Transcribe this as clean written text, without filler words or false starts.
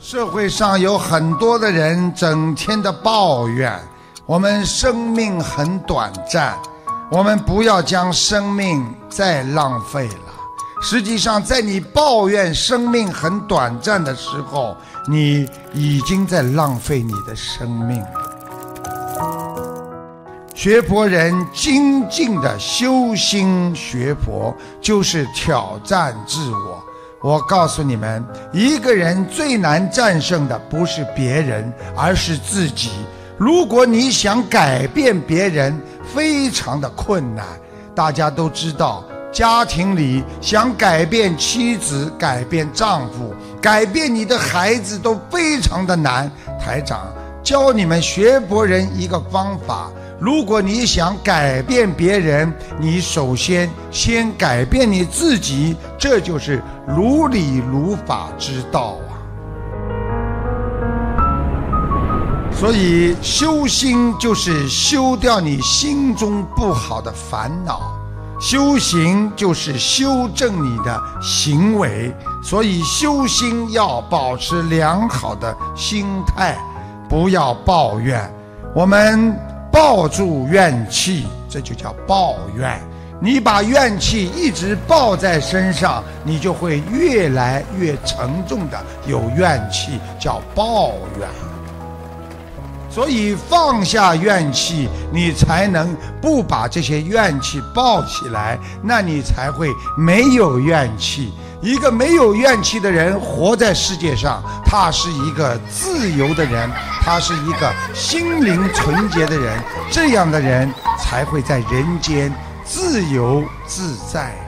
社会上有很多的人整天的抱怨，我们生命很短暂，我们不要将生命再浪费了。实际上在你抱怨生命很短暂的时候，你已经在浪费你的生命了。学佛人精进的修心学佛，就是挑战自我。我告诉你们，一个人最难战胜的不是别人，而是自己。如果你想改变别人，非常的困难。大家都知道，家庭里想改变妻子、改变丈夫、改变你的孩子都非常的难。台长教你们学佛人一个方法，如果你想改变别人，你首先改变你自己，这就是如理如法之道啊。所以修心就是修掉你心中不好的烦恼，修行就是修正你的行为。所以修心要保持良好的心态，不要抱怨。我们抱住怨气，这就叫抱怨。你把怨气一直抱在身上，你就会越来越沉重的有怨气，叫抱怨。所以放下怨气，你才能不把这些怨气抱起来，那你才会没有怨气。一个没有怨气的人活在世界上，他是一个自由的人，他是一个心灵纯洁的人，这样的人才会在人间自由自在。